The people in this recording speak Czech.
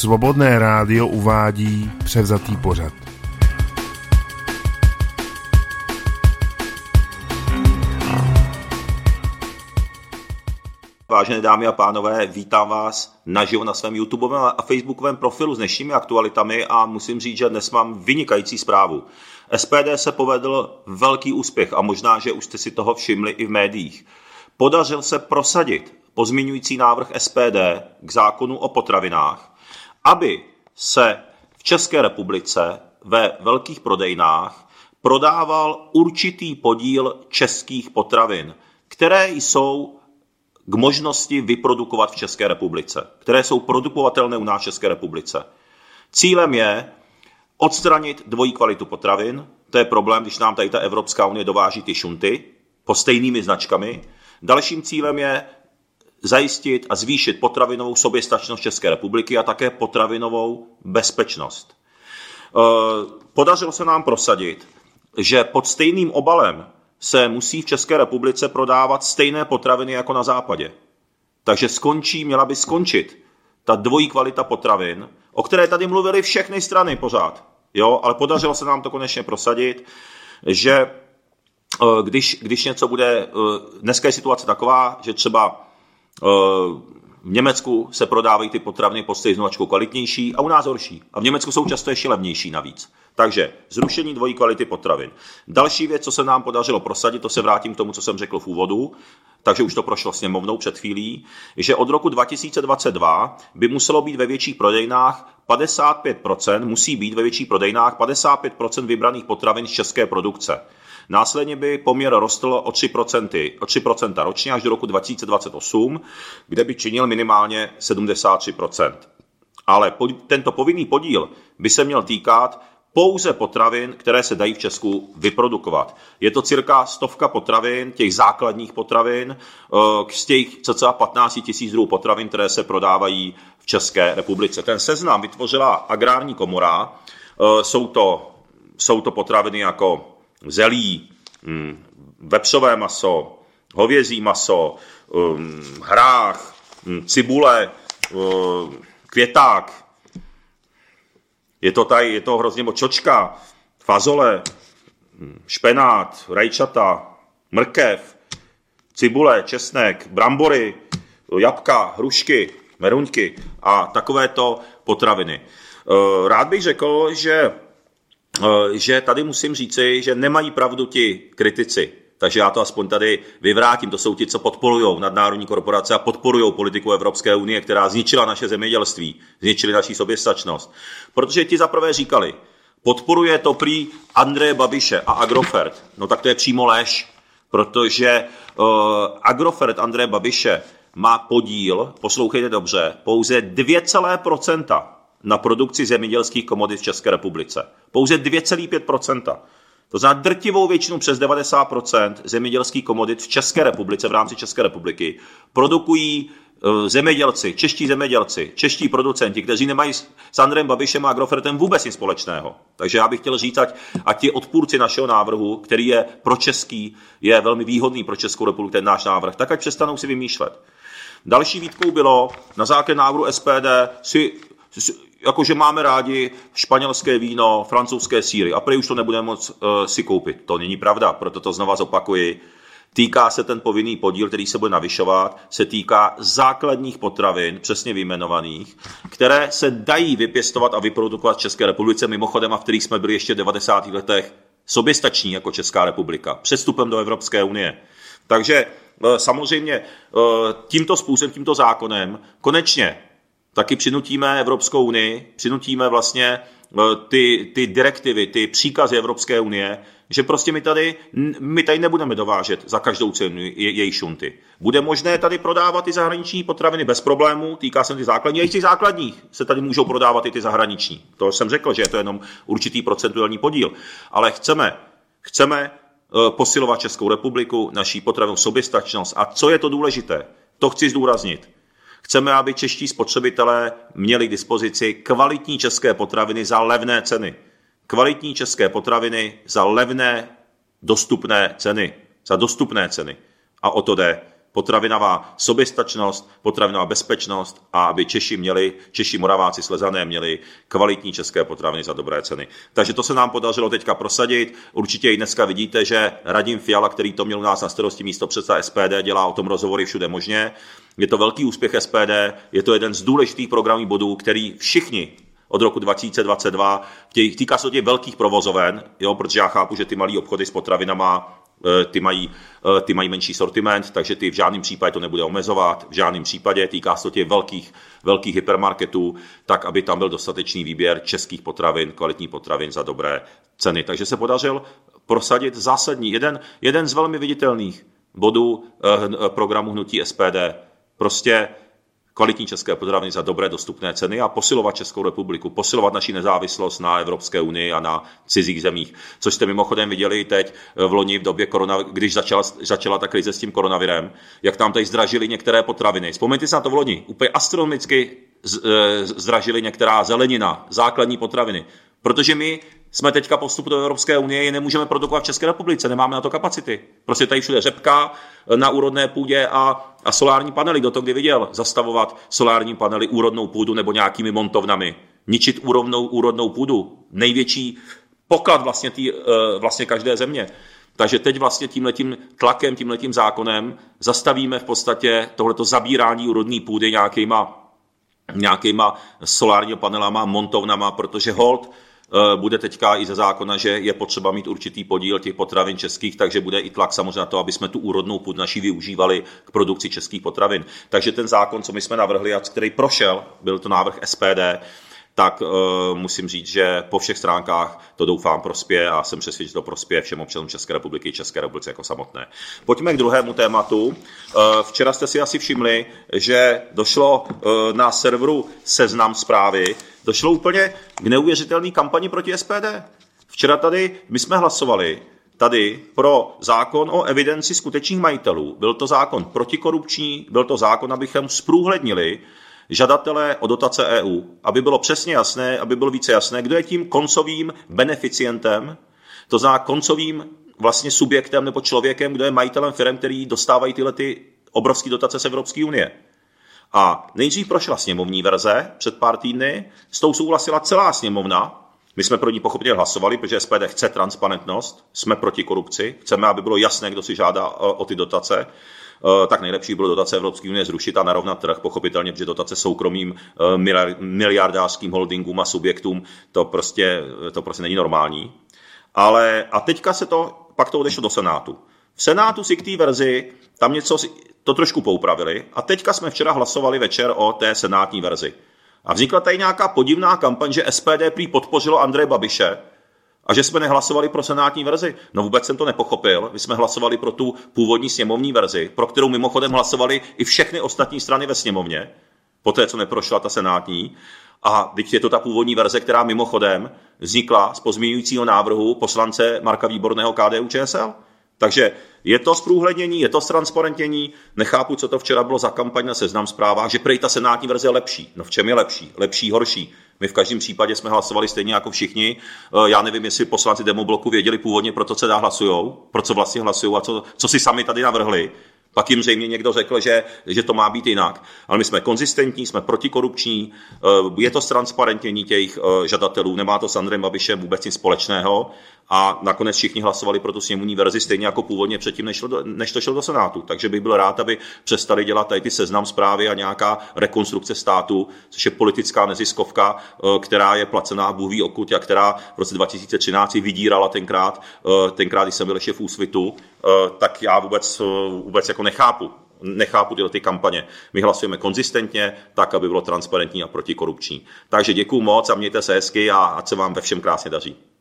Svobodné rádio uvádí převzatý pořad. Vážené dámy a pánové, vítám vás naživo na svém YouTubeovém a Facebookovém profilu s dnešními aktualitami a musím říct, že dnes mám vynikající zprávu. SPD se povedl velký úspěch a možná, že už jste si toho všimli i v médiích. Podařil se prosadit pozměňující návrh SPD k zákonu o potravinách, aby se v České republice ve velkých prodejnách prodával určitý podíl českých potravin, které jsou k možnosti vyprodukovat v České republice, které jsou produkovatelné u nás v České republice. Cílem je odstranit dvojí kvalitu potravin, to je problém, když nám tady ta Evropská unie dováží ty šunty po stejnými značkami. Dalším cílem je zajistit a zvýšit potravinovou soběstačnost České republiky a také potravinovou bezpečnost. Podařilo se nám prosadit, že pod stejným obalem se musí v České republice prodávat stejné potraviny jako na západě. Takže měla by skončit ta dvojí kvalita potravin, o které tady mluvily všechny strany pořád. Jo, ale podařilo se nám to konečně prosadit, že když něco bude, dneska je situace taková, že třeba v Německu se prodávají ty potraviny pod stejnou značkou kvalitnější a u nás horší. A v Německu jsou často ještě levnější navíc. Takže zrušení dvojí kvality potravin. Další věc, co se nám podařilo prosadit, to se vrátím k tomu, co jsem řekl v úvodu, takže už to prošlo sněmovnou před chvílí, že od roku 2022 by muselo být ve větších prodejnách 55%, musí být ve větších prodejnách 55% vybraných potravin z české produkce. Následně by poměr rostl o 3% ročně až do roku 2028, kde by činil minimálně 73%. Ale tento povinný podíl by se měl týkat pouze potravin, které se dají v Česku vyprodukovat. Je to cirka 100 potravin, těch základních potravin, z těch cca 15 000 druhů potravin, které se prodávají v České republice. Ten seznam vytvořila Agrární komora. Jsou to potraviny jako zelí, vepřové maso, hovězí maso, hrách, cibule, květák. Je to hrozně moc čočka, fazole, špenát, rajčata, mrkev, cibule, česnek, brambory, jabka, hrušky, meruňky a takovéto potraviny. Rád bych řekl, že tady musím říci, že nemají pravdu ti kritici. Takže já to aspoň tady vyvrátím. To jsou ti, co podporují nadnárodní korporace a podporují politiku Evropské unie, která zničila naše zemědělství, zničili naši soběstačnost. Protože ti zaprvé říkali, podporuje to prý Andreje Babiše a Agrofert. No tak to je přímo lež, protože Agrofert Andreje Babiše má podíl, poslouchejte dobře, pouze 2,% na produkci zemědělských komodit v České republice. Pouze 2,5%. To znamená drtivou většinu přes 90% zemědělských komodit v České republice, v rámci České republiky, produkují čeští zemědělci, čeští producenti, kteří nemají s Andrejem Babišem a Agrofertem vůbec nic společného. Takže já bych chtěl říct, ať ti odpůrci našeho návrhu, který je pro český, je velmi výhodný pro Českou republiku, ten náš návrh, tak ať přestanou si vymýšlet. Další výtkou bylo na základě návrhu SPD jakože máme rádi španělské víno, francouzské sýry a prý už to nebudeme moc si koupit. To není pravda, proto to znova zopakuji. Týká se ten povinný podíl, který se bude navyšovat, se týká základních potravin, přesně vyjmenovaných, které se dají vypěstovat a vyprodukovat v České republice, mimochodem a v kterých jsme byli ještě v 90. letech soběstační jako Česká republika, před vstupem do Evropské unie. Takže samozřejmě tímto způsobem, tímto zákonem konečně taky přinutíme Evropskou unii, přinutíme vlastně ty direktivy, ty příkazy Evropské unie, že prostě my tady nebudeme dovážet za každou cenu její šunty. Bude možné tady prodávat ty zahraniční potraviny bez problémů, týká se ty základní, a i těch základních se tady můžou prodávat i ty zahraniční. To jsem řekl, že je to jenom určitý procentuální podíl. Ale chceme posilovat Českou republiku, naší potravinovou soběstačnost. A co je to důležité? To chci zdůraznit. Chceme, aby čeští spotřebitelé měli k dispozici kvalitní české potraviny za levné ceny. Kvalitní české potraviny za levné, dostupné ceny. Za dostupné ceny. A o to jde. potravinová soběstačnost, potravinová bezpečnost a aby Češi, Moraváci, Slezané měli kvalitní české potraviny za dobré ceny. Takže to se nám podařilo teďka prosadit. Určitě i dneska vidíte, že Radim Fiala, který to měl u nás na starosti místopředseda SPD, dělá o tom rozhovory všude možně. Je to velký úspěch SPD, je to jeden z důležitých programových bodů, který všichni od roku 2022, týká se to těch velkých provozoven, jo, protože já chápu, že ty malý obchody s potravinama, ty mají menší sortiment, takže ty v žádném případě to nebude omezovat, v žádném případě týká se to těch velkých hypermarketů, tak aby tam byl dostatečný výběr českých potravin, kvalitních potravin za dobré ceny. Takže se podařil prosadit zásadní, jeden z velmi viditelných bodů programu hnutí SPD. Prostě kvalitní české potraviny za dobré dostupné ceny a posilovat Českou republiku, posilovat naši nezávislost na Evropské unii a na cizích zemích. Což jste mimochodem viděli teď v loni v době když začala ta krize s tím koronavirem, jak tam tady zdražili některé potraviny. Vzpomeňte si na to v loni, úplně astronomicky zdražili některá zelenina, základní potraviny. Protože my jsme teďka po vstupu do Evropské unie, je nemůžeme produkovat v České republice, nemáme na to kapacity. Prostě tady všude řepka na úrodné půdě a solární panely. Kdo to kdy viděl? Zastavovat solární panely, úrodnou půdu nebo nějakými montovnami. Ničit úrodnou půdu. Největší poklad vlastně každé země. Takže teď vlastně tímhletím tlakem, tímhletím zákonem zastavíme v podstatě tohleto zabírání úrodné půdy nějakýma solárními panelama, montovnama, protože holt bude teďka i ze zákona, že je potřeba mít určitý podíl těch potravin českých, takže bude i tlak samozřejmě na to, aby jsme tu úrodnou půdu naší využívali k produkci českých potravin. Takže ten zákon, co my jsme navrhli a který prošel, byl to návrh SPD, tak musím říct, že po všech stránkách to doufám prospěje a jsem přesvědčen, že to prospěje všem občanům České republiky i České republice jako samotné. Pojďme k druhému tématu. Včera jste si asi všimli, že došlo na serveru Seznam Zprávy, došlo úplně k neuvěřitelné kampani proti SPD. Včera tady my jsme hlasovali pro zákon o evidenci skutečných majitelů. Byl to zákon protikorupční, byl to zákon, abychom zprůhlednili žadatelé o dotace EU, aby bylo přesně jasné, aby bylo více jasné, kdo je tím koncovým beneficientem, to znamená koncovým vlastně subjektem nebo člověkem, kdo je majitelem firem, který dostávají tyhle obrovské dotace z Evropské unie. A nejdřív prošla sněmovní verze před pár týdny, s tou souhlasila celá sněmovna. My jsme pro ní pochopitelně hlasovali, protože SPD chce transparentnost, jsme proti korupci, chceme, aby bylo jasné, kdo si žádá o ty dotace. Tak nejlepší bylo dotace Evropské unie zrušit a narovnat trh, pochopitelně, protože dotace soukromým miliardářským holdingům a subjektům, to prostě není normální. A teďka pak to odešlo do Senátu. V Senátu si k té verzi tam něco to trošku poupravili a teďka jsme včera hlasovali večer o té senátní verzi. A vznikla tady nějaká podivná kampaň, že SPD prý podpořilo Andreje Babiše a že jsme nehlasovali pro senátní verzi. No vůbec jsem to nepochopil. My jsme hlasovali pro tu původní sněmovní verzi, pro kterou mimochodem hlasovali i všechny ostatní strany ve sněmovně, poté co neprošla ta senátní. A teď je to ta původní verze, která mimochodem vznikla z pozměňujícího návrhu poslance Marka Výborného KDU-ČSL. Takže je to zprůhlednění, je to ztransparentnění. Nechápu, co to včera bylo za kampaň na Seznam Zprávách, že prej ta senátní verze je lepší. No v čem je lepší? Lepší, horší. My v každém případě jsme hlasovali stejně jako všichni. Já nevím, jestli poslanci Demobloku věděli původně, pro co hlasujou, pro co vlastně hlasujou a co si sami tady navrhli. Pak jim zřejmě někdo řekl, že to má být jinak. Ale my jsme konzistentní, jsme protikorupční, je to ztransparentnění těch žadatelů, nemá to s Andrejem Babišem vůbec nic společného a nakonec všichni hlasovali pro tu sněmovní verzi stejně jako původně předtím, než to šlo do Senátu. Takže bych byl rád, aby přestali dělat tady ty Seznam Zprávy a nějaká rekonstrukce státu, což je politická neziskovka, která je placená Bůh ví odkud a která v roce 2013 vydírala tenkrát, když jsem byl ještě v Úsvitu, tak já vůbec jako nechápu tyhle kampaně. My hlasujeme konzistentně, tak, aby bylo transparentní a protikorupční. Takže děkuju moc a mějte se hezky a ať se vám ve všem krásně daří.